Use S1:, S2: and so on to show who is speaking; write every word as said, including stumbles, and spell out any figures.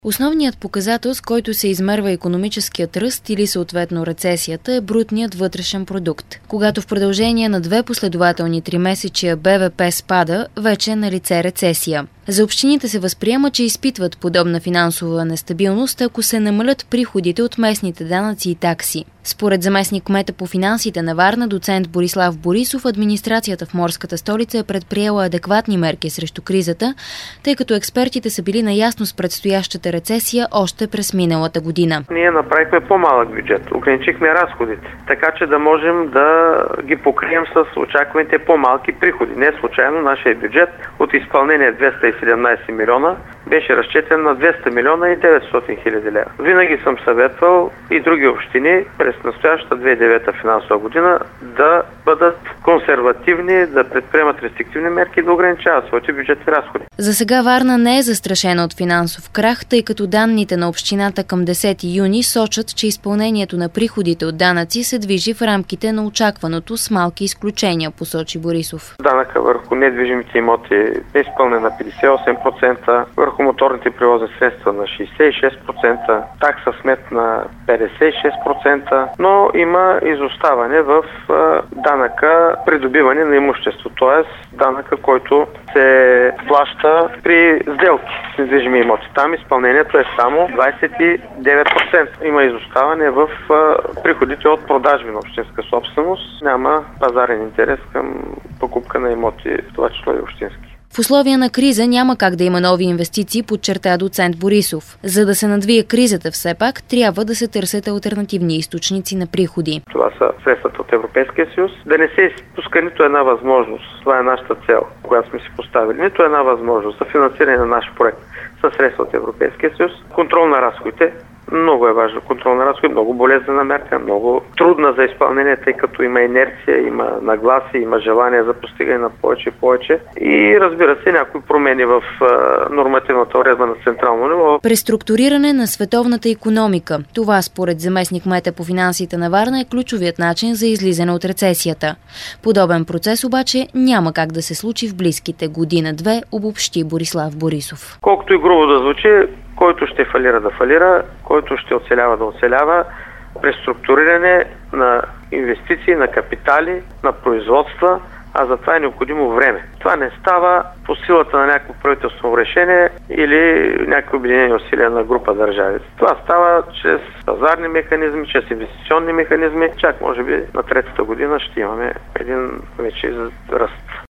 S1: Основният показател, с който се измерва икономическият ръст или съответно рецесията, е брутният вътрешен продукт. Когато в продължение на две последователни тримесечия Б В П спада, вече е налице рецесия. За общините се възприема, че изпитват подобна финансова нестабилност, ако се намалят приходите от местните данъци и такси. Според заместник-кмета по финансите на Варна, доцент Борислав Борисов, администрацията в морската столица е предприела адекватни мерки срещу кризата, тъй като експертите са били наясно с предстоящата рецесия още през миналата година.
S2: Ние направихме по-малък бюджет, ограничихме разходите, така че да можем да ги покрием с очакваните по-малки приходи. Не случайно нашия бюджет от изпълнение двеста и седемнадесет милиона беше разчетен на двеста милиона и деветстотин хиляди лева. Винаги съм съветвал и други общини през настоящата две хиляди и девета финансова година да бъдат консервативни, да предприемат рестриктивни мерки и да ограничават своите бюджетни разходи.
S1: За сега Варна не е застрашена от финансов крах, тъй като данните на общината към десети юни сочат, че изпълнението на приходите от данъци се движи в рамките на очакваното с малки изключения, посочи Борисов.
S2: Данъка върху недвижимите имоти е изпълнен на петдесет и осем процента, върху моторните превозни средства на шейсет и шест процента, такса смет на петдесет и шест процента, но има изоставане в данъка придобиване на имущество, т.е. данъка, който се плаща при сделки с недвижими имоти. Там изпълнението е само двадесет и девет процента. Има изоставане в приходите от продажби на общинска собственост. Няма пазарен интерес към покупка на имоти, в това число и общински.
S1: В условия на криза няма как да има нови инвестиции, подчерта доцент Борисов. За да се надвие кризата все пак, трябва да се търсят алтернативни източници на приходи.
S2: Това са средствата от Европейския съюз. Да не се изпуска нито една възможност. Това е нашата цел, която сме си поставили. Нито една възможност за финансиране на наш проект със средства от Европейския съюз. Контрол на разходите. Много е важно контрол на разходи, много болезнена мерка, много трудна за изпълнение, тъй като има инерция, има нагласи, има желание за постигане на повече и повече. И разбира се, някои промени в нормативната уредба на централно ниво.
S1: Преструктуриране на световната икономика. Това според заместник-кмета по финансите на Варна е ключовият начин за излизане от рецесията. Подобен процес обаче няма как да се случи в близките година-две, обобщи Борислав Борисов.
S2: Колкото и грубо да звучи, който ще фалира да фалира, който ще оцелява да оцелява, преструктуриране на инвестиции, на капитали, на производства, а за това е необходимо време. Това не става по силата на някакво правителствено решение или някакви обединени усилия на група държави. Това става чрез пазарни механизми, чрез инвестиционни механизми. Чак може би на третата година ще имаме един вече ръст.